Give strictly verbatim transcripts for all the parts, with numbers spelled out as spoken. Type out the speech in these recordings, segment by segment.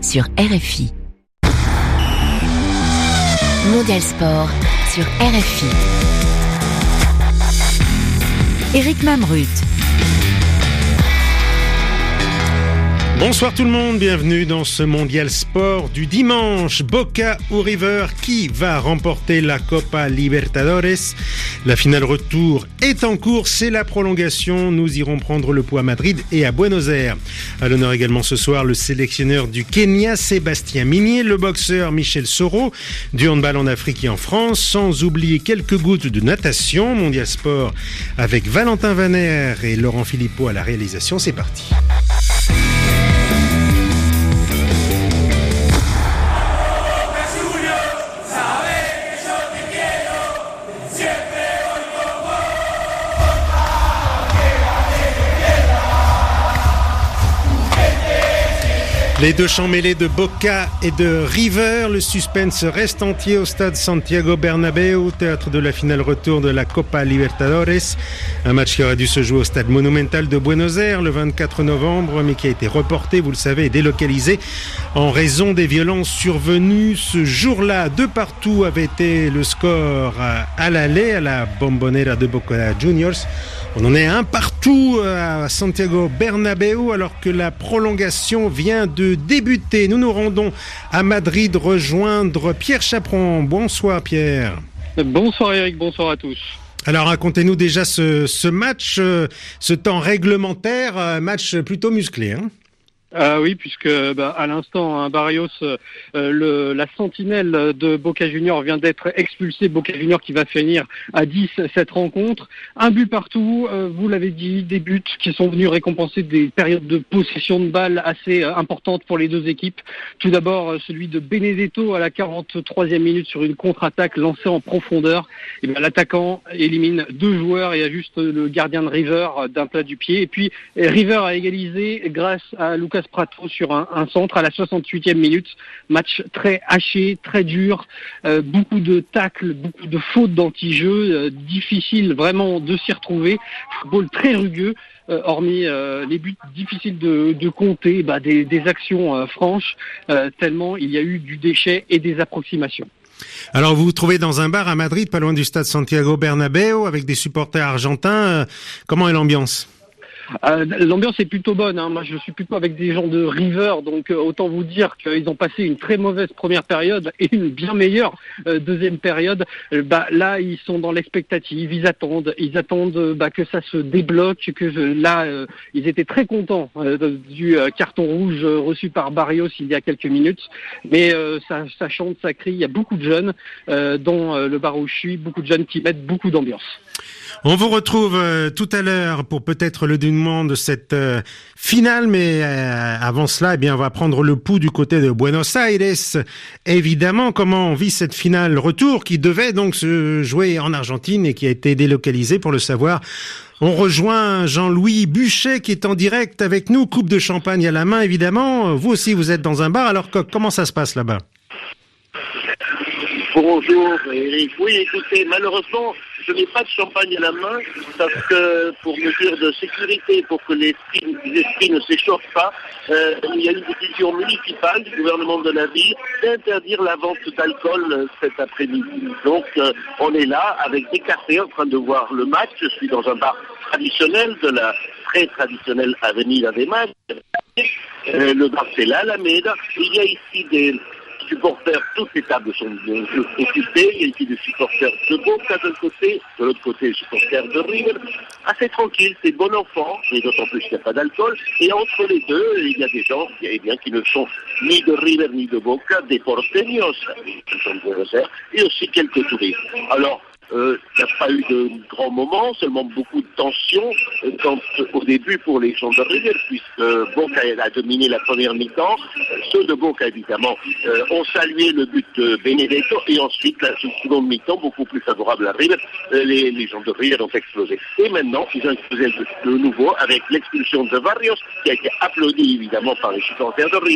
sur R F I. Mondial Sport sur R F I. Éric Mamrut. Bonsoir tout le monde, bienvenue dans ce Mondial Sport du dimanche. Boca ou River, qui va remporter la Copa Libertadores? La finale retour est en cours, c'est la prolongation. Nous irons prendre le pouls à Madrid et à Buenos Aires. À l'honneur également ce soir, le sélectionneur du Kenya, Sébastien Migné, le boxeur Michel Soro, du handball en Afrique et en France, sans oublier quelques gouttes de natation. Mondial Sport avec Valentin Vaner et Laurent Philippot à la réalisation. C'est parti. Les deux chants mêlés de Boca et de River, le suspense reste entier au stade Santiago Bernabéu, théâtre de la finale retour de la Copa Libertadores. Un match qui aurait dû se jouer au stade Monumental de Buenos Aires le vingt-quatre novembre, mais qui a été reporté, vous le savez, et délocalisé en raison des violences survenues ce jour-là. De partout avait été le score à l'aller, à la Bombonera de Boca Juniors. On en est un partout à Santiago Bernabéu alors que la prolongation vient de débuter. Nous nous rendons à Madrid rejoindre Pierre Chaperon. Bonsoir Pierre. Bonsoir Eric, bonsoir à tous. Alors racontez-nous déjà ce, ce match, ce temps réglementaire, match plutôt musclé, hein. Ah oui, puisque bah, à l'instant, hein, Barrios, euh, le, la sentinelle de Boca Juniors vient d'être expulsée. Boca Juniors qui va finir à dix cette rencontre. Un but partout, euh, vous l'avez dit, des buts qui sont venus récompenser des périodes de possession de balles assez euh, importantes pour les deux équipes. Tout d'abord, euh, celui de Benedetto à la quarante-troisième minute sur une contre-attaque lancée en profondeur. Et bien, l'attaquant élimine deux joueurs et ajuste le gardien de River d'un plat du pied. Et puis, River a égalisé grâce à Lucas Prato sur un, un centre à la soixante-huitième minute. Match très haché, très dur, euh, beaucoup de tacles, beaucoup de fautes d'anti-jeu, euh, difficile vraiment de s'y retrouver. Football très rugueux, euh, hormis euh, les buts difficiles de, de compter, bah, des, des actions euh, franches, euh, tellement il y a eu du déchet et des approximations. Alors vous vous trouvez dans un bar à Madrid, pas loin du stade Santiago Bernabéu, avec des supporters argentins. Comment est l'ambiance ? Euh, l'ambiance est plutôt bonne, hein. Moi je suis plutôt avec des gens de River, donc euh, autant vous dire qu'ils ont passé une très mauvaise première période et une bien meilleure euh, deuxième période. Euh, bah là ils sont dans l'expectative, ils attendent, ils attendent euh, bah, que ça se débloque, que euh, là euh, ils étaient très contents euh, du euh, carton rouge euh, reçu par Barrios il y a quelques minutes, mais euh, ça, ça chante, ça crie, il y a beaucoup de jeunes euh, dans euh, le bar où je suis, beaucoup de jeunes qui mettent beaucoup d'ambiance. On vous retrouve euh, tout à l'heure pour peut-être le dénouement de cette euh, finale, mais euh, avant cela, eh bien, on va prendre le pouls du côté de Buenos Aires. Évidemment, comment on vit cette finale retour qui devait donc se jouer en Argentine et qui a été délocalisée, pour le savoir. On rejoint Jean-Louis Buchet qui est en direct avec nous, coupe de champagne à la main évidemment. Vous aussi, vous êtes dans un bar, alors comment ça se passe là-bas ? Bonjour Eric. Oui, écoutez, malheureusement, je n'ai pas de champagne à la main parce que pour mesure de sécurité, pour que les esprits, les esprits ne s'échauffent pas, euh, il y a une décision municipale du gouvernement de la ville d'interdire la vente d'alcool euh, cet après-midi. Donc euh, on est là avec des cafés en train de voir le match. Je suis dans un bar traditionnel de la très traditionnelle Avenida de Mayo. Euh, le bar c'est l'Alameda. Il y a ici des supporters, toutes les tables sont occupées, il y a ici des supporters de Boca d'un côté, de l'autre côté des supporters de River, assez tranquille, c'est bon enfant, mais d'autant plus qu'il n'y a pas d'alcool, et entre les deux, il y a des gens eh bien, qui ne sont ni de River ni de Boca, des porteños, qui sont de Buenos Aires, et aussi quelques touristes. Alors, Euh, il n'y a pas eu de grands moments, seulement beaucoup de tensions euh, quand, au début pour les gens de River, puisque Boca a dominé la première mi-temps. Ceux de Boca, évidemment, euh, ont salué le but de Benedetto et ensuite, la seconde mi-temps, beaucoup plus favorable à River, euh, les, les gens de River ont explosé. Et maintenant, ils ont explosé de nouveau avec l'expulsion de Barrios, qui a été applaudi évidemment par les supporters de River,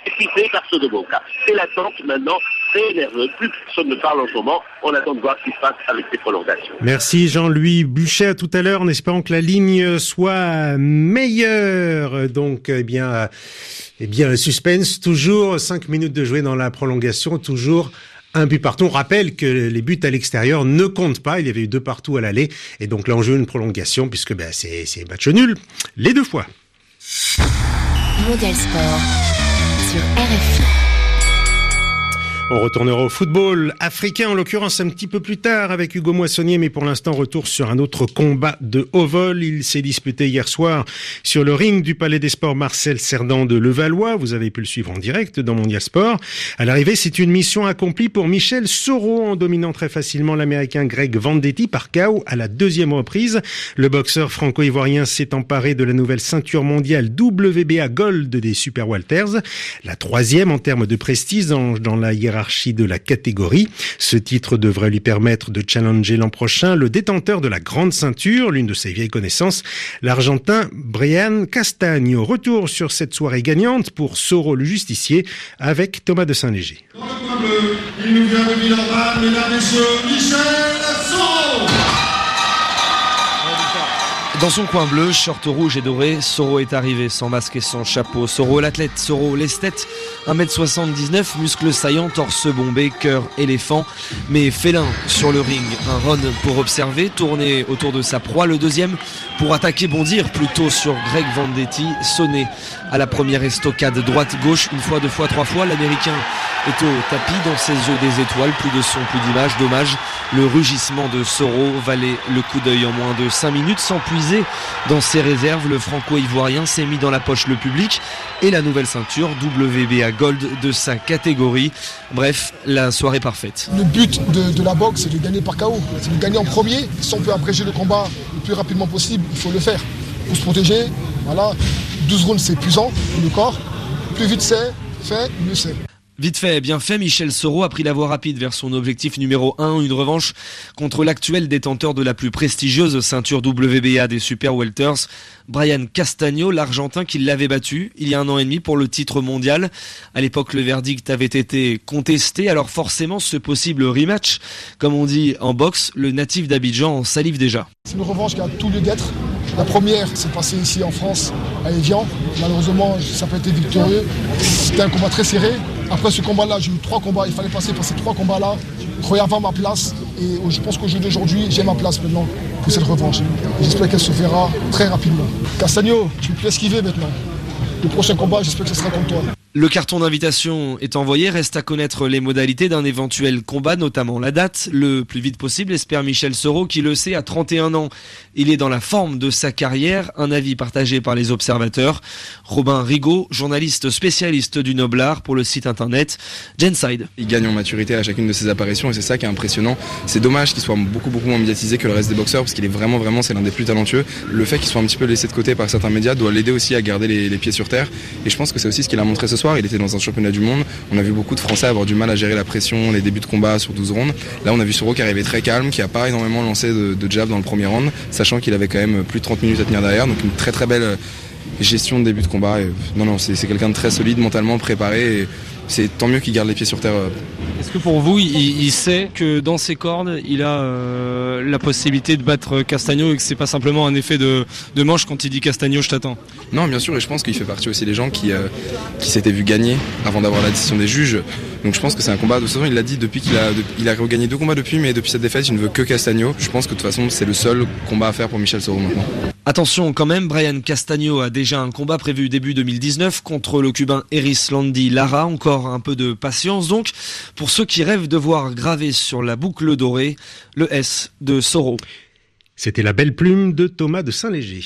et puis fait par ceux de Boca. C'est l'attente maintenant très nerveuse. Plus personne ne parle en ce moment. On attend de voir ce qui se passe avec ces prolongations. Merci Jean-Louis Buchet. À tout à l'heure en espérant que la ligne soit meilleure. Donc, eh bien, eh bien, suspense. Toujours cinq minutes de jouer dans la prolongation. Toujours un but partout. On rappelle que les buts à l'extérieur ne comptent pas. Il y avait eu deux partout à l'aller. Et donc, l'enjeu, une prolongation puisque ben, c'est, c'est match nul les deux fois. Mondial Sport sur R F I. On retournera au football africain, en l'occurrence un petit peu plus tard avec Hugo Moissonnier, mais pour l'instant retour sur un autre combat de haut vol. Il s'est disputé hier soir sur le ring du Palais des Sports Marcel Cerdan de Levallois. Vous avez pu le suivre en direct dans Mondial Sport. À l'arrivée, c'est une mission accomplie pour Michel Soro en dominant très facilement l'Américain Greg Vendetti par K O à la deuxième reprise. Le boxeur franco-ivoirien s'est emparé de la nouvelle ceinture mondiale W B A Gold des Super Welters, la troisième en termes de prestige dans, dans la hiérarchie de la catégorie. Ce titre devrait lui permettre de challenger l'an prochain le détenteur de la grande ceinture, l'une de ses vieilles connaissances, l'Argentin Brian Castagno. Retour sur cette soirée gagnante pour Soro le justicier avec Thomas de Saint-Léger. Dans le coin bleu, il nous vient de Villeurbanne, mesdames et messieurs, Michel Soro. Dans son coin bleu, short rouge et doré, Soro est arrivé sans masque et sans chapeau. Soro l'athlète, Soro l'esthète, un mètre soixante-dix-neuf, muscles saillants, torse bombé, cœur éléphant, mais félin sur le ring. Un run pour observer, tourner autour de sa proie. Le deuxième pour attaquer, bondir plutôt sur Greg Vendetti, sonné à la première estocade droite-gauche, une fois, deux fois, trois fois. L'Américain est au tapis, dans ses yeux des étoiles, plus de son, plus d'image. Dommage, le rugissement de Soro valait le coup d'œil en moins de cinq minutes. Sans puiser dans ses réserves, le franco-ivoirien s'est mis dans la poche le public et la nouvelle ceinture W B A Gold de sa catégorie. Bref, la soirée parfaite. Le but de, de la boxe, c'est de gagner par K O. C'est de gagner en premier. Si on peut abréger le combat le plus rapidement possible, il faut le faire. Il faut se protéger. Voilà. douze rounds, c'est épuisant pour le corps. Plus vite c'est fait, mieux c'est. Vite fait, bien fait, Michel Soro a pris la voie rapide vers son objectif numéro un, une revanche contre l'actuel détenteur de la plus prestigieuse ceinture W B A des Super Welters, Brian Castagno, l'Argentin qui l'avait battu il y a un an et demi pour le titre mondial. À l'époque, le verdict avait été contesté, alors forcément ce possible rematch, comme on dit en boxe, le natif d'Abidjan en salive déjà. C'est une revanche qui a tout lieu d'être. La première s'est passée ici en France, à Evian. Malheureusement, ça n'a pas été victorieux. C'était un combat très serré. Après ce combat-là, j'ai eu trois combats. Il fallait passer par ces trois combats-là, avoir ma place. Et je pense qu'au jeu d'aujourd'hui, j'ai ma place maintenant pour cette revanche. J'espère qu'elle se fera très rapidement. Castagno, tu peux plus esquiver maintenant. Le prochain combat, j'espère que ce sera contre toi. Le carton d'invitation est envoyé, reste à connaître les modalités d'un éventuel combat, notamment la date, le plus vite possible, espère Michel Soro qui le sait, à trente et un ans. Il est dans la forme de sa carrière, un avis partagé par les observateurs. Robin Rigaud, journaliste spécialiste du Noblard pour le site internet Genside. Il gagne en maturité à chacune de ses apparitions et c'est ça qui est impressionnant. C'est dommage qu'il soit beaucoup beaucoup moins médiatisé que le reste des boxeurs parce qu'il est vraiment vraiment c'est l'un des plus talentueux. Le fait qu'il soit un petit peu laissé de côté par certains médias doit l'aider aussi à garder les, les pieds sur terre et je pense que c'est aussi ce qu'il a montré ce soir. Il était dans un championnat du monde, on a vu beaucoup de Français avoir du mal à gérer la pression, les débuts de combat sur douze rounds. Là on a vu Soro qui arrivait très calme, qui a pas énormément lancé de, de jab dans le premier round, sachant qu'il avait quand même plus de trente minutes à tenir derrière, donc une très très belle gestion de début de combat. Et non non c'est, c'est quelqu'un de très solide, mentalement préparé et c'est tant mieux qu'il garde les pieds sur terre. Est-ce que pour vous, il, il sait que dans ses cordes, il a euh, la possibilité de battre Castagno et que c'est pas simplement un effet de, de manche quand il dit Castagno, je t'attends? Non, bien sûr, et je pense qu'il fait partie aussi des gens qui, euh, qui s'étaient vus gagner avant d'avoir la décision des juges. Donc je pense que c'est un combat, de toute façon, il l'a dit depuis qu'il a, de, il a regagné deux combats depuis, mais depuis cette défaite, il ne veut que Castagno. Je pense que de toute façon, c'est le seul combat à faire pour Michel Soro maintenant. Attention quand même, Brian Castagno a déjà un combat prévu début deux mille dix-neuf contre le Cubain Eris Landy Lara. Encore un peu de patience donc pour ceux qui rêvent de voir gravé sur la boucle dorée le S de Soro. C'était la belle plume de Thomas de Saint-Léger.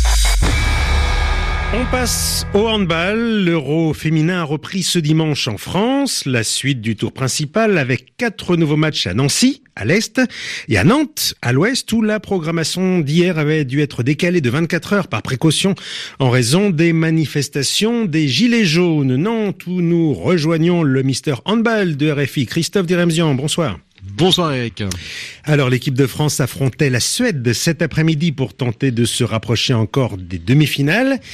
On passe au handball. L'Euro féminin a repris ce dimanche en France. La suite du tour principal avec quatre nouveaux matchs à Nancy, à l'Est, et à Nantes, à l'Ouest, où la programmation d'hier avait dû être décalée de vingt-quatre heures par précaution en raison des manifestations des Gilets jaunes. Nantes, où nous rejoignons le Mister Handball de R F I, Christophe Diremzian. Bonsoir. Bonsoir Eric. Alors l'équipe de France affrontait la Suède cet après-midi pour tenter de se rapprocher encore des demi-finales.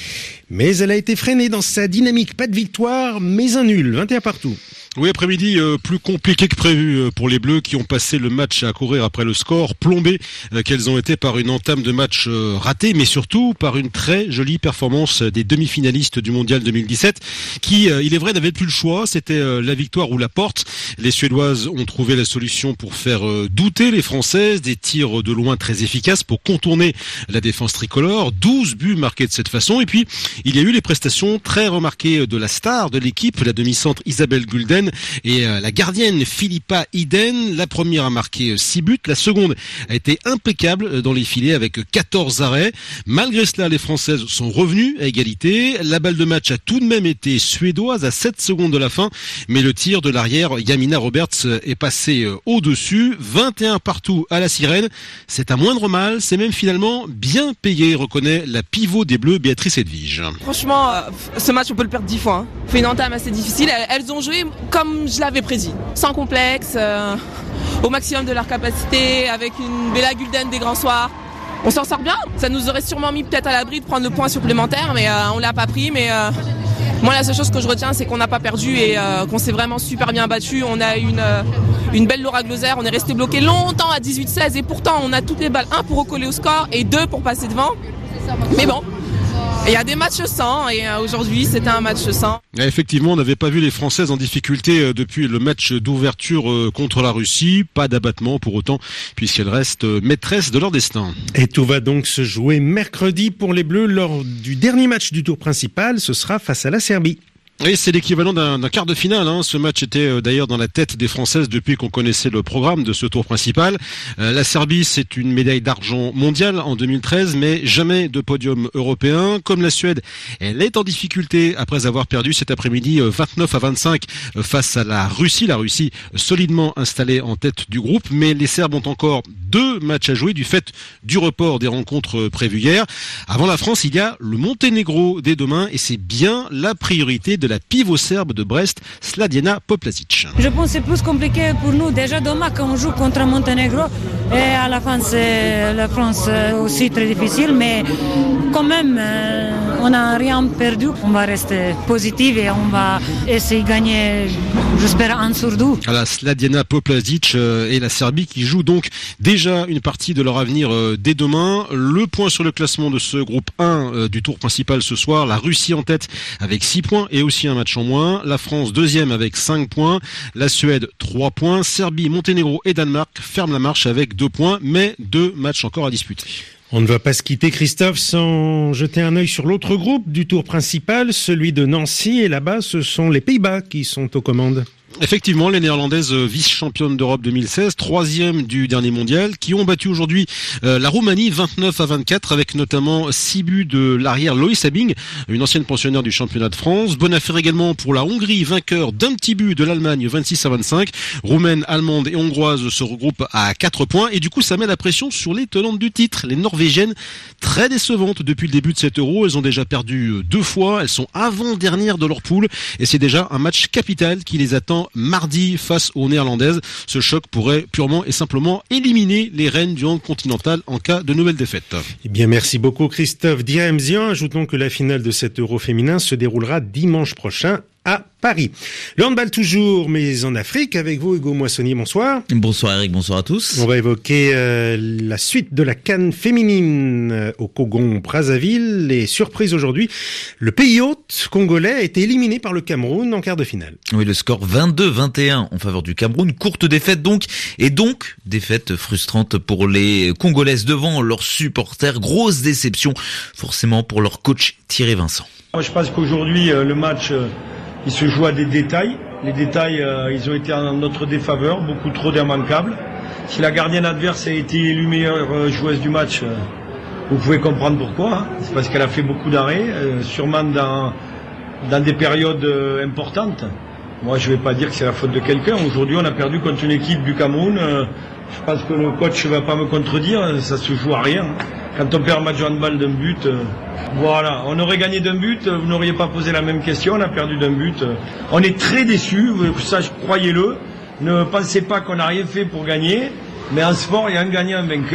Mais elle a été freinée dans sa dynamique. Pas de victoire, mais un nul, vingt et un partout. Oui, après-midi euh, plus compliqué que prévu euh, pour les Bleus qui ont passé le match à courir après le score, plombés euh, qu'elles ont été par une entame de match euh, ratée, mais surtout par une très jolie performance des demi-finalistes du Mondial deux mille dix-sept qui, euh, il est vrai, n'avaient plus le choix, c'était euh, la victoire ou la porte. Les Suédoises ont trouvé la solution pour faire euh, douter les Françaises, des tirs de loin très efficaces pour contourner la défense tricolore, douze buts marqués de cette façon, et puis il y a eu les prestations très remarquées de la star de l'équipe, la demi-centre Isabelle Gulden, et euh, la gardienne Philippa Iden. La première a marqué six buts, la seconde a été impeccable dans les filets avec quatorze arrêts. Malgré cela, les Françaises sont revenues à égalité. La balle de match a tout de même été suédoise à sept secondes de la fin, mais le tir de l'arrière Yamina Roberts est passé au-dessus. vingt et un partout à la sirène. C'est un moindre mal, c'est même finalement bien payé, reconnaît la pivot des Bleus Béatrice Edvige. Franchement, euh, ce match on peut le perdre dix fois. Hein. On fait une entame assez difficile. Elles ont joué comme je l'avais prédit, sans complexe, euh, au maximum de leur capacité, avec une Bella Gulden des grands soirs. On s'en sort bien. Ça nous aurait sûrement mis peut-être à l'abri de prendre le point supplémentaire, mais euh, on l'a pas pris. Mais euh, moi, la seule chose que je retiens, c'est qu'on n'a pas perdu et euh, qu'on s'est vraiment super bien battu. On a une euh, une belle Laura Gloser. On est resté bloqué longtemps à dix-huit seize et pourtant on a toutes les balles, un pour recoller au score et deux pour passer devant. Mais bon. Il y a des matchs sans et aujourd'hui c'était un match sans. Effectivement, on n'avait pas vu les Françaises en difficulté depuis le match d'ouverture contre la Russie. Pas d'abattement pour autant puisqu'elles restent maîtresses de leur destin. Et tout va donc se jouer mercredi pour les Bleus lors du dernier match du tour principal. Ce sera face à la Serbie. Oui, c'est l'équivalent d'un, d'un quart de finale. Hein. Ce match était euh, d'ailleurs dans la tête des Françaises depuis qu'on connaissait le programme de ce tour principal. Euh, la Serbie, c'est une médaille d'argent mondiale en deux mille treize, mais jamais de podium européen. Comme la Suède, elle est en difficulté après avoir perdu cet après-midi euh, vingt-neuf à vingt-cinq euh, face à la Russie. La Russie euh, solidement installée en tête du groupe, mais les Serbes ont encore deux matchs à jouer du fait du report des rencontres euh, prévues hier. Avant la France, il y a le Monténégro dès demain et c'est bien la priorité de de la pivot serbe de Brest, Sladiana Poplazic. Je pense que c'est plus compliqué pour nous. Déjà demain quand on joue contre Monténégro et à la fin c'est la France aussi très difficile, mais quand même on n'a rien perdu. On va rester positif et on va essayer de gagner, j'espère, un sur deux. Voilà, Sladiana Poplazic et la Serbie qui jouent donc déjà une partie de leur avenir dès demain. Le point sur le classement de ce groupe un du tour principal ce soir, la Russie en tête avec six points et aussi un match en moins. La France deuxième avec cinq points. La Suède trois points. Serbie, Monténégro et Danemark ferment la marche avec deux points, mais deux matchs encore à disputer. On ne va pas se quitter, Christophe, sans jeter un œil sur l'autre groupe du tour principal, celui de Nancy. Et là-bas, ce sont les Pays-Bas qui sont aux commandes. Effectivement, les Néerlandaises vice-championnes d'Europe deux mille seize, troisième du dernier mondial, qui ont battu aujourd'hui euh, la Roumanie vingt-neuf à vingt-quatre avec notamment six buts de l'arrière Loïs Abing, une ancienne pensionnaire du championnat de France. Bonne affaire également pour la Hongrie, vainqueur d'un petit but de l'Allemagne vingt-six à vingt-cinq. Roumaines, allemandes et hongroises se regroupent à quatre points et du coup ça met la pression sur les tenantes du titre. Les Norvégiennes, très décevantes depuis le début de cet Euro, elles ont déjà perdu deux fois, elles sont avant-dernières de leur poule et c'est déjà un match capital qui les attend mardi face aux Néerlandaises. Ce choc pourrait purement et simplement éliminer les reines du hand continental en cas de nouvelle défaite. Eh bien, merci beaucoup Christophe Diamzian. Ajoutons que la finale de cet Euro féminin se déroulera dimanche prochain à Paris. Le handball toujours, mais en Afrique, avec vous Hugo Moissonnier, bonsoir. Bonsoir Eric, bonsoir à tous. On va évoquer euh, la suite de la CAN féminine euh, au Congo-Brazzaville. Les surprises aujourd'hui, le pays hôte congolais a été éliminé par le Cameroun en quart de finale. Oui, le score vingt-deux vingt et un en faveur du Cameroun, courte défaite donc, et donc défaite frustrante pour les Congolaises devant leurs supporters, grosse déception forcément pour leur coach Thierry Vincent. Moi je pense qu'aujourd'hui euh, le match... Euh... Il se joue à des détails. Les détails, euh, ils ont été en notre défaveur, beaucoup trop d'immanquables. Si la gardienne adverse a été élue meilleure joueuse du match, euh, vous pouvez comprendre pourquoi. Hein. C'est parce qu'elle a fait beaucoup d'arrêts, euh, sûrement dans, dans des périodes euh, importantes. Moi, je ne vais pas dire que c'est la faute de quelqu'un. Aujourd'hui, on a perdu contre une équipe du Cameroun. Euh, je pense que le coach ne va pas me contredire. Ça se joue à rien. Quand on perd un match de handball d'un but, euh, voilà, on aurait gagné d'un but, vous n'auriez pas posé la même question, on a perdu d'un but. Euh, on est très déçus, ça croyez-le. Ne pensez pas qu'on n'a rien fait pour gagner, mais en sport, il y a un gagnant, un vainqueur.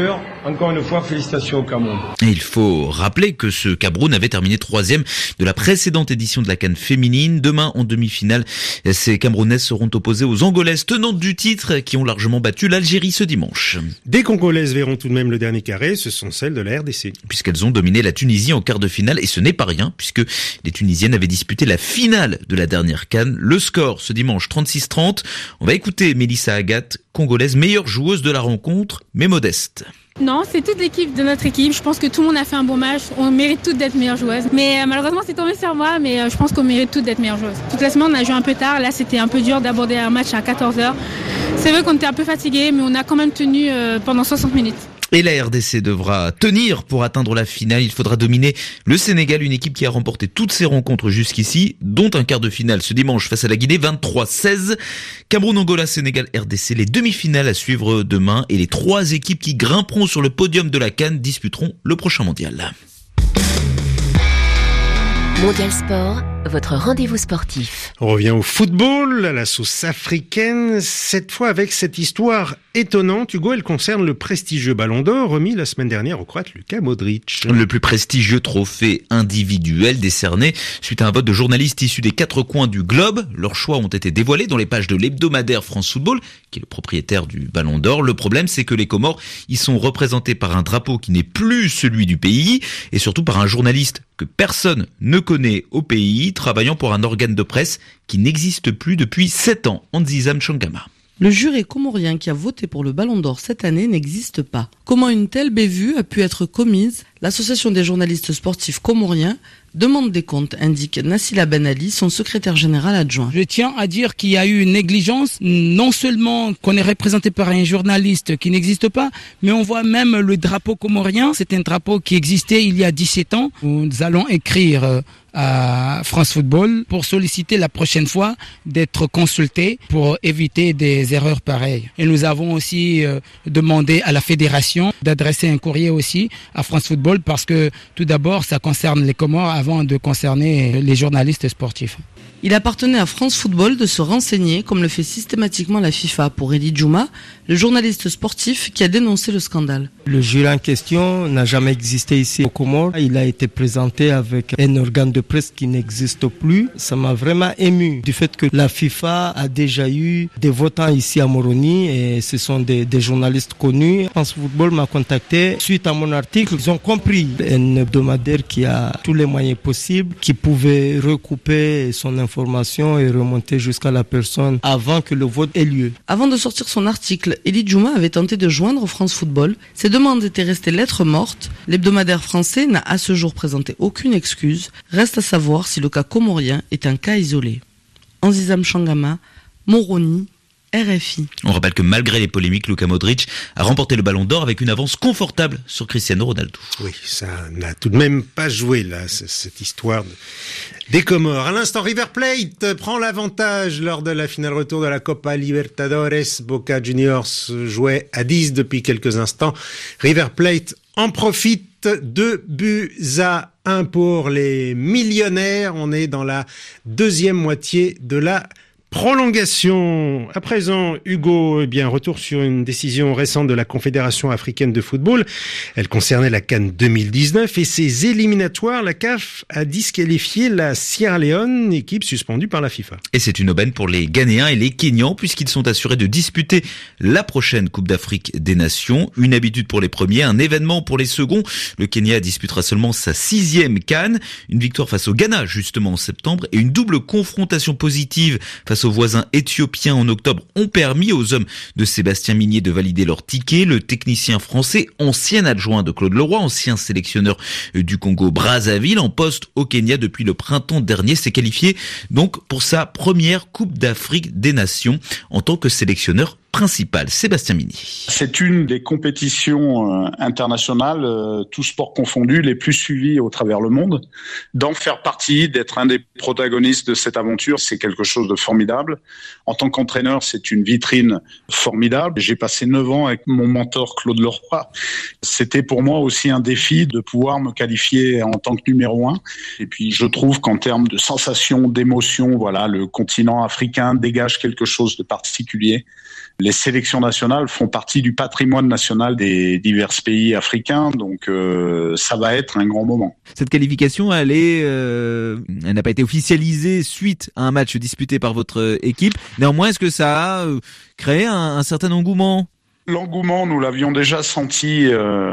encore une fois, félicitations au Cameroun. Et il faut rappeler que ce Cameroun avait terminé troisième de la précédente édition de la CAN féminine. Demain, en demi-finale, ces Camerounaises seront opposées aux Angolaises tenantes du titre qui ont largement battu l'Algérie ce dimanche. Des Congolaises verront tout de même le dernier carré, ce sont celles de la R D C. Puisqu'elles ont dominé la Tunisie en quart de finale, et ce n'est pas rien, puisque les Tunisiennes avaient disputé la finale de la dernière CAN. Le score ce dimanche trente-six trente. On va écouter Mélissa Agathe, congolaise, meilleure joueuse de la rencontre, mais modeste. Non, c'est toute l'équipe de notre équipe. Je pense que tout le monde a fait un bon match. On mérite toutes d'être meilleures joueuses. Mais euh, malheureusement, c'est tombé sur moi. Mais euh, je pense qu'on mérite toutes d'être meilleures joueuses. Toute la semaine, on a joué un peu tard. Là, c'était un peu dur d'aborder un match à quatorze heures. C'est vrai qu'on était un peu fatigués, mais on a quand même tenu euh, pendant soixante minutes. Et la R D C devra tenir pour atteindre la finale. Il faudra dominer le Sénégal, une équipe qui a remporté toutes ses rencontres jusqu'ici, dont un quart de finale ce dimanche face à la Guinée, vingt-trois seize. Cameroun, Angola, Sénégal, R D C, les demi-finales à suivre demain et les trois équipes qui grimperont sur le podium de la CAN disputeront le prochain mondial. Mondial Sport, votre rendez-vous sportif. On revient au football, à la sauce africaine, cette fois avec cette histoire étonnante. Hugo, elle concerne le prestigieux Ballon d'Or remis la semaine dernière au Croate Luka Modric. Le plus prestigieux trophée individuel décerné suite à un vote de journalistes issus des quatre coins du globe. Leurs choix ont été dévoilés dans les pages de l'hebdomadaire France Football, qui est le propriétaire du Ballon d'Or. Le problème, c'est que les Comores, ils sont représentés par un drapeau qui n'est plus celui du pays et surtout par un journaliste que personne ne connaît au pays, travaillant pour un organe de presse qui n'existe plus depuis sept ans, Anzizam Changama. Le jury comorien qui a voté pour le Ballon d'Or cette année n'existe pas. Comment une telle bévue a pu être commise? L'association des journalistes sportifs comoriens demande des comptes, indique Nassila Ben Ali, son secrétaire général adjoint. Je tiens à dire qu'il y a eu une négligence, non seulement qu'on est représenté par un journaliste qui n'existe pas, mais on voit même le drapeau comorien. C'est un drapeau qui existait il y a dix-sept ans. Nous allons écrire à France Football pour solliciter la prochaine fois d'être consultés pour éviter des erreurs pareilles. Et nous avons aussi euh, demandé à la fédération d'adresser un courrier aussi à France Football parce que tout d'abord ça concerne les Comores avant de concerner les journalistes sportifs. Il appartenait à France Football de se renseigner, comme le fait systématiquement la FIFA pour Elie Djouma, le journaliste sportif qui a dénoncé le scandale. Le jury en question n'a jamais existé ici aux Comores. Il a été présenté avec un organe de presse qui n'existe plus. Ça m'a vraiment ému du fait que la FIFA a déjà eu des votants ici à Moroni et ce sont des, des journalistes connus. France Football m'a contacté suite à mon article. Ils ont compris un hebdomadaire qui a tous les moyens possibles, qui pouvait recouper son information information et remonter jusqu'à la personne avant que le vote ait lieu. Avant de sortir son article, Elie Djouma avait tenté de joindre France Football. Ses demandes étaient restées lettres mortes. L'hebdomadaire français n'a à ce jour présenté aucune excuse. Reste à savoir si le cas comorien est un cas isolé. Anzizam Changama, Moroni, R F I. On rappelle que malgré les polémiques, Luka Modric a remporté le Ballon d'Or avec une avance confortable sur Cristiano Ronaldo. Oui, ça n'a tout de même pas joué là, cette histoire des Comores. À l'instant, River Plate prend l'avantage lors de la finale retour de la Copa Libertadores. Boca Juniors jouait à dix depuis quelques instants. River Plate en profite, deux buts à un pour les millionnaires. On est dans la deuxième moitié de la prolongation. À présent, Hugo, eh bien, retour sur une décision récente de la Confédération africaine de football. Elle concernait la CAN deux mille dix-neuf et ses éliminatoires. La C A F a disqualifié la Sierra Leone, équipe suspendue par la FIFA. Et c'est une aubaine pour les Ghanéens et les Kenyans puisqu'ils sont assurés de disputer la prochaine Coupe d'Afrique des Nations. Une habitude pour les premiers, un événement pour les seconds. Le Kenya disputera seulement sa sixième CAN. Une victoire face au Ghana, justement, en septembre et une double confrontation positive face aux voisins éthiopiens en octobre ont permis aux hommes de Sébastien Migné de valider leur ticket. Le technicien français, ancien adjoint de Claude Leroy, ancien sélectionneur du Congo-Brazzaville, en poste au Kenya depuis le printemps dernier, s'est qualifié donc pour sa première Coupe d'Afrique des Nations en tant que sélectionneur principal. Sébastien Migné. C'est une des compétitions euh, internationales, euh, tous sports confondus, les plus suivies au travers le monde. D'en faire partie, d'être un des protagonistes de cette aventure, c'est quelque chose de formidable. En tant qu'entraîneur, c'est une vitrine formidable. J'ai passé neuf ans avec mon mentor Claude Leroy. C'était pour moi aussi un défi de pouvoir me qualifier en tant que numéro un. Et puis je trouve qu'en termes de sensations, d'émotions, voilà, le continent africain dégage quelque chose de particulier. Les sélections nationales font partie du patrimoine national des divers pays africains, donc euh, ça va être un grand moment. Cette qualification, elle est, euh, elle n'a pas été officialisée suite à un match disputé par votre équipe. Néanmoins, est-ce que ça a euh, créé un, un certain engouement ? L'engouement, nous l'avions déjà senti euh,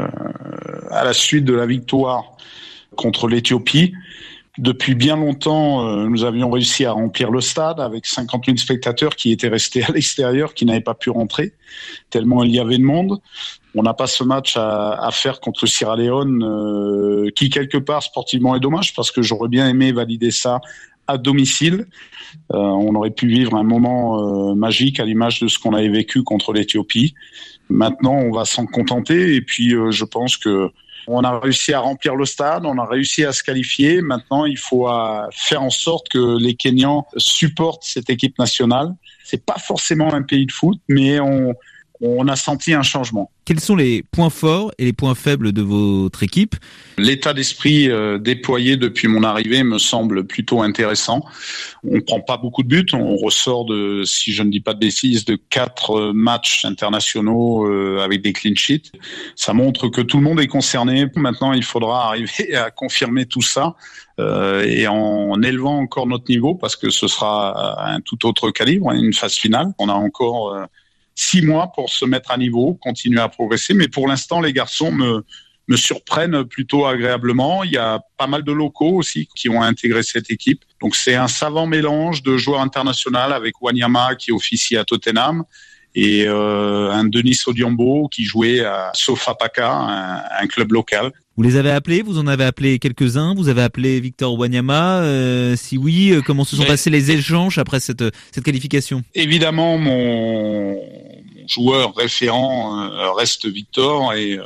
à la suite de la victoire contre l'Éthiopie. Depuis bien longtemps, euh, nous avions réussi à remplir le stade avec cinquante mille spectateurs qui étaient restés à l'extérieur, qui n'avaient pas pu rentrer, tellement il y avait de monde. On n'a pas ce match à, à faire contre Sierra Leone, euh, qui quelque part sportivement est dommage, parce que j'aurais bien aimé valider ça à domicile. Euh, on aurait pu vivre un moment euh, magique à l'image de ce qu'on avait vécu contre l'Éthiopie. Maintenant, on va s'en contenter, et puis euh, je pense que on a réussi à remplir le stade, on a réussi à se qualifier. Maintenant, il faut euh, faire en sorte que les Kenyans supportent cette équipe nationale. C'est pas forcément un pays de foot, mais on, on a senti un changement. Quels sont les points forts et les points faibles de votre équipe ? L'état d'esprit euh, déployé depuis mon arrivée me semble plutôt intéressant. On prend pas beaucoup de buts, on ressort de, si je ne dis pas de bêtises, de quatre matchs internationaux euh, avec des clean sheets. Ça montre que tout le monde est concerné. Maintenant, il faudra arriver à confirmer tout ça euh, et en élevant encore notre niveau, parce que ce sera un tout autre calibre, une phase finale. On a encore euh, six mois pour se mettre à niveau, continuer à progresser. Mais pour l'instant, les garçons me, me surprennent plutôt agréablement. Il y a pas mal de locaux aussi qui ont intégré cette équipe. Donc c'est un savant mélange de joueurs internationaux avec Wanyama qui officie à Tottenham et euh, un Denis Odiombo qui jouait à Sofapaka, un, un club local. Vous les avez appelés, vous en avez appelé quelques-uns, vous avez appelé Victor Wanyama, euh, si oui, euh, comment se sont Mais... passés les échanges après cette, cette qualification ? Évidemment, mon, mon joueur référent euh, reste Victor, et euh,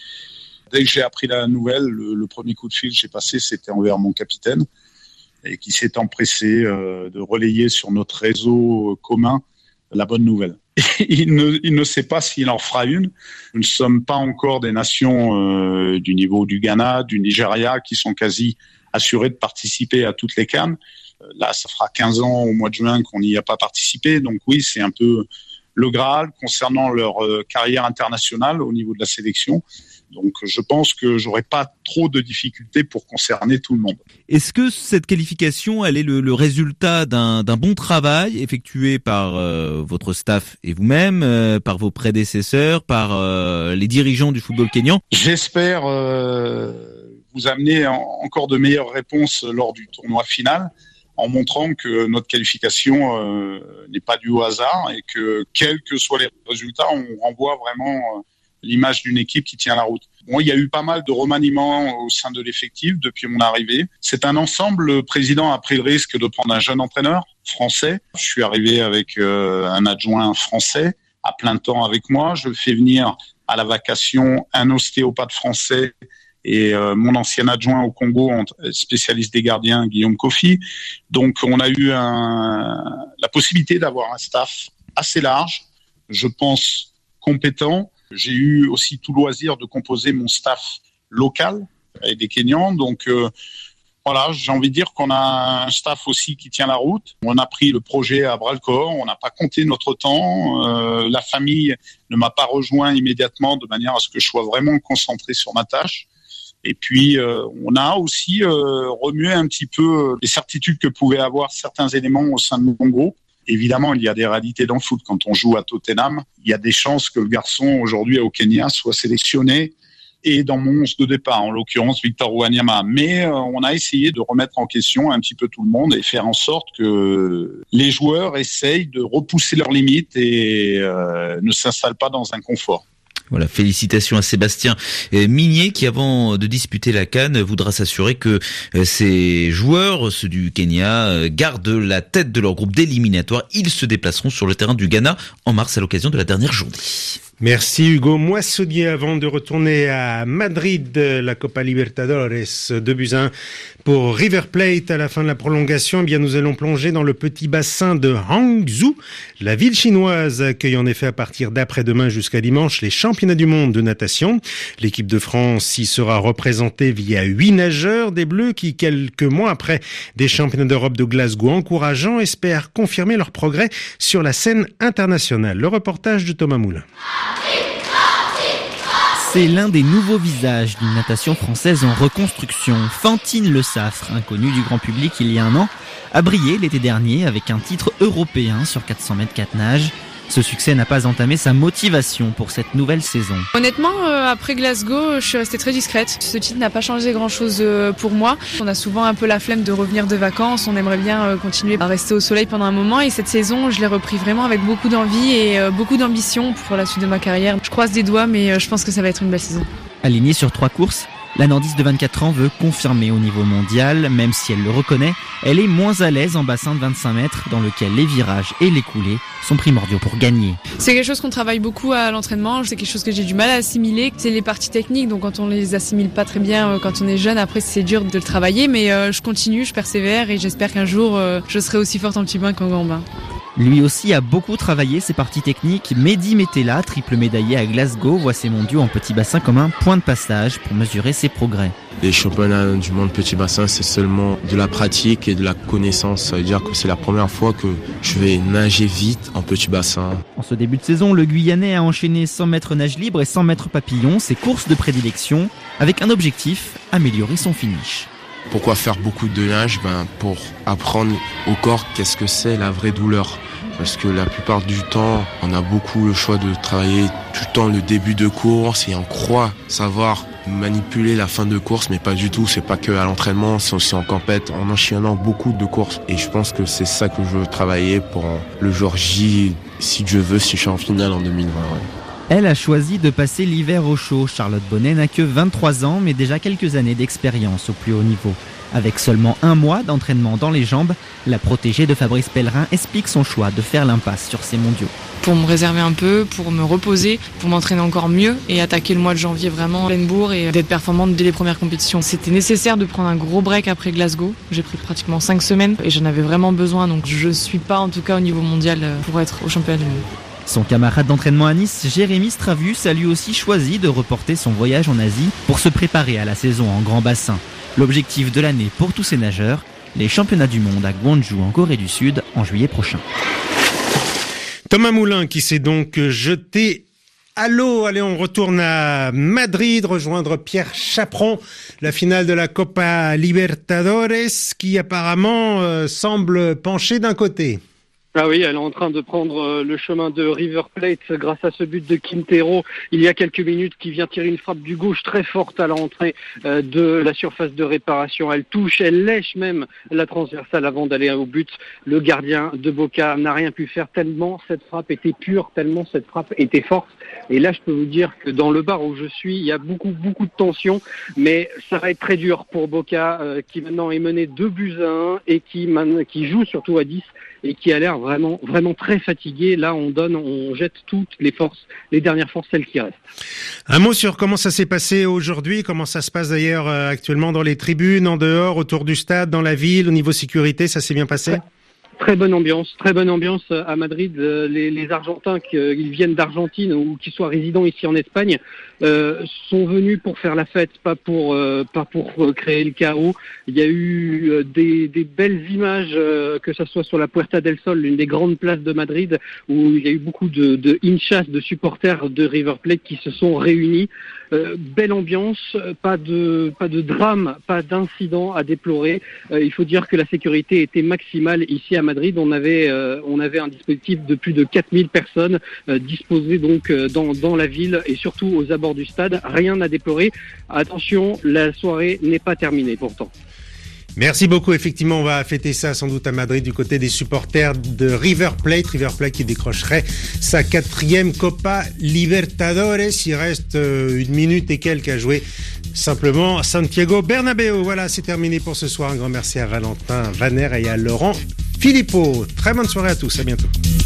dès que j'ai appris la nouvelle, le, le premier coup de fil que j'ai passé, c'était envers mon capitaine, et qui s'est empressé euh, de relayer sur notre réseau commun la bonne nouvelle. Il ne, il ne sait pas s'il en fera une. Nous ne sommes pas encore des nations euh, du niveau du Ghana, du Nigeria, qui sont quasi assurées de participer à toutes les CAN. Euh, là, ça fera quinze ans au mois de juin qu'on n'y a pas participé. Donc oui, c'est un peu le Graal concernant leur euh, carrière internationale au niveau de la sélection. Donc je pense que j'aurai pas trop de difficultés pour concerner tout le monde. Est-ce que cette qualification, elle est le, le résultat d'un, d'un bon travail effectué par euh, votre staff et vous-même, euh, par vos prédécesseurs, par euh, les dirigeants du football kényan ? J'espère euh, vous amener en, encore de meilleures réponses lors du tournoi final, en montrant que notre qualification euh, n'est pas due au hasard et que quels que soient les résultats, on renvoie vraiment euh, l'image d'une équipe qui tient la route. Bon, il y a eu pas mal de remaniements au sein de l'effectif depuis mon arrivée. C'est un ensemble. Le président a pris le risque de prendre un jeune entraîneur français. Je suis arrivé avec euh, un adjoint français à plein temps avec moi. Je fais venir à la vacation un ostéopathe français et euh, mon ancien adjoint au Congo, spécialiste des gardiens, Guillaume Kofi. Donc, on a eu un, la possibilité d'avoir un staff assez large, je pense compétent. J'ai eu aussi tout loisir de composer mon staff local avec des Kenyans. Donc euh, voilà, j'ai envie de dire qu'on a un staff aussi qui tient la route. On a pris le projet à bras-le-corps, on n'a pas compté notre temps. Euh, la famille ne m'a pas rejoint immédiatement de manière à ce que je sois vraiment concentré sur ma tâche. Et puis, euh, on a aussi euh, remué un petit peu les certitudes que pouvaient avoir certains éléments au sein de mon groupe. Évidemment, il y a des réalités dans le foot. Quand on joue à Tottenham, il y a des chances que le garçon, aujourd'hui au Kenya, soit sélectionné et dans mon onze de départ, en l'occurrence Victor Wanyama. Mais euh, on a essayé de remettre en question un petit peu tout le monde et faire en sorte que les joueurs essayent de repousser leurs limites et euh, ne s'installent pas dans un confort. Voilà, félicitations à Sébastien Migné qui, avant de disputer la CAN, voudra s'assurer que ses joueurs, ceux du Kenya, gardent la tête de leur groupe d'éliminatoire. Ils se déplaceront sur le terrain du Ghana en mars à l'occasion de la dernière journée. Merci Hugo Moissonnier. Avant de retourner à Madrid, la Copa Libertadores, deux buts à un pour River Plate à la fin de la prolongation. Eh bien, nous allons plonger dans le petit bassin de Hangzhou. La ville chinoise accueille en effet à partir d'après-demain jusqu'à dimanche les championnats du monde de natation. L'équipe de France y sera représentée via huit nageurs des Bleus qui, quelques mois après des championnats d'Europe de Glasgow encourageants, espèrent confirmer leur progrès sur la scène internationale. Le reportage de Thomas Moulin. C'est l'un des nouveaux visages d'une natation française en reconstruction. Fantine Le Saffre, inconnue du grand public il y a un an, a brillé l'été dernier avec un titre européen sur quatre cents mètres quatre nages. Ce succès n'a pas entamé sa motivation pour cette nouvelle saison. Honnêtement, euh, après Glasgow, je suis restée très discrète. Ce titre n'a pas changé grand-chose euh, pour moi. On a souvent un peu la flemme de revenir de vacances. On aimerait bien euh, continuer à rester au soleil pendant un moment. Et cette saison, je l'ai repris vraiment avec beaucoup d'envie et euh, beaucoup d'ambition pour la suite de ma carrière. Je croise des doigts, mais euh, je pense que ça va être une belle saison. Alignée sur trois courses, la nordiste de vingt-quatre ans veut confirmer au niveau mondial, même si elle le reconnaît, elle est moins à l'aise en bassin de vingt-cinq mètres dans lequel les virages et les coulées sont primordiaux pour gagner. C'est quelque chose qu'on travaille beaucoup à l'entraînement, c'est quelque chose que j'ai du mal à assimiler, c'est les parties techniques, donc quand on les assimile pas très bien quand on est jeune, après c'est dur de le travailler, mais euh, je continue, je persévère et j'espère qu'un jour euh, je serai aussi forte en petit bain qu'en grand bain. Lui aussi a beaucoup travaillé ses parties techniques. Mehdi Metella, triple médaillé à Glasgow, voit ses mondiaux en petit bassin comme un point de passage pour mesurer ses progrès. Les championnats du monde petit bassin, c'est seulement de la pratique et de la connaissance. Ça veut dire que c'est la première fois que je vais nager vite en petit bassin. En ce début de saison, le Guyanais a enchaîné cent mètres nage libre et cent mètres papillon, ses courses de prédilection, avec un objectif, améliorer son finish. Pourquoi faire beaucoup de nage? Ben, pour apprendre au corps qu'est-ce que c'est la vraie douleur. Parce que la plupart du temps, on a beaucoup le choix de travailler tout le temps le début de course et on croit savoir manipuler la fin de course, mais pas du tout. C'est pas que à l'entraînement, c'est aussi en compète, en enchaînant beaucoup de courses. Et je pense que c'est ça que je veux travailler pour le jour J, si Dieu veut, si je suis en finale en deux mille vingt. Ouais. Elle a choisi de passer l'hiver au chaud. Charlotte Bonnet n'a que vingt-trois ans, mais déjà quelques années d'expérience au plus haut niveau. Avec seulement un mois d'entraînement dans les jambes, la protégée de Fabrice Pellerin explique son choix de faire l'impasse sur ces mondiaux. Pour me réserver un peu, pour me reposer, pour m'entraîner encore mieux et attaquer le mois de janvier vraiment en pleine bourre et d'être performante dès les premières compétitions. C'était nécessaire de prendre un gros break après Glasgow. J'ai pris pratiquement cinq semaines et j'en avais vraiment besoin, donc je ne suis pas en tout cas au niveau mondial pour être au championnat du monde. Son camarade d'entraînement à Nice, Jérémy Stravus, a lui aussi choisi de reporter son voyage en Asie pour se préparer à la saison en grand bassin. L'objectif de l'année pour tous ces nageurs, les championnats du monde à Gwangju en Corée du Sud en juillet prochain. Thomas Moulin qui s'est donc jeté à l'eau. Allez, on retourne à Madrid, rejoindre Pierre Chaperon, la finale de la Copa Libertadores qui apparemment euh, semble pencher d'un côté. Ah oui, elle est en train de prendre le chemin de River Plate grâce à ce but de Quintero il y a quelques minutes qui vient tirer une frappe du gauche très forte à l'entrée de la surface de réparation. Elle touche, elle lèche même la transversale avant d'aller au but. Le gardien de Boca n'a rien pu faire tellement cette frappe était pure, tellement cette frappe était forte. Et là, je peux vous dire que dans le bar où je suis, il y a beaucoup, beaucoup de tension, mais ça va être très dur pour Boca euh, qui maintenant est mené deux buts à un et qui, qui joue surtout à dix et qui a l'air vraiment, vraiment très fatigué. Là, on donne, on jette toutes les forces, les dernières forces, celles qui restent. Un mot sur comment ça s'est passé aujourd'hui, comment ça se passe d'ailleurs euh, actuellement dans les tribunes, en dehors, autour du stade, dans la ville, au niveau sécurité, ça s'est bien passé ? Ouais. Très bonne ambiance, très bonne ambiance à Madrid. Les, les Argentins qui ils viennent d'Argentine ou qui soient résidents ici en Espagne euh, sont venus pour faire la fête, pas pour euh, pas pour créer le chaos. Il y a eu euh, des, des belles images, euh, que ce soit sur la Puerta del Sol, l'une des grandes places de Madrid, où il y a eu beaucoup de, de hinchas, de supporters de River Plate qui se sont réunis. Euh, belle ambiance, pas de pas de drame, pas d'incident à déplorer. Euh, il faut dire que la sécurité était maximale ici à Madrid. On avait euh, on avait un dispositif de plus de quatre mille personnes euh, disposées donc euh, dans dans la ville et surtout aux abords du stade. Rien à déplorer. Attention, la soirée n'est pas terminée pourtant. Merci beaucoup. Effectivement, on va fêter ça sans doute à Madrid du côté des supporters de River Plate. River Plate qui décrocherait sa quatrième Copa Libertadores. Il reste une minute et quelques à jouer simplement à Santiago Bernabéu. Voilà, c'est terminé pour ce soir. Un grand merci à Valentin Vaner et à Laurent Philippot. Très bonne soirée à tous. À bientôt.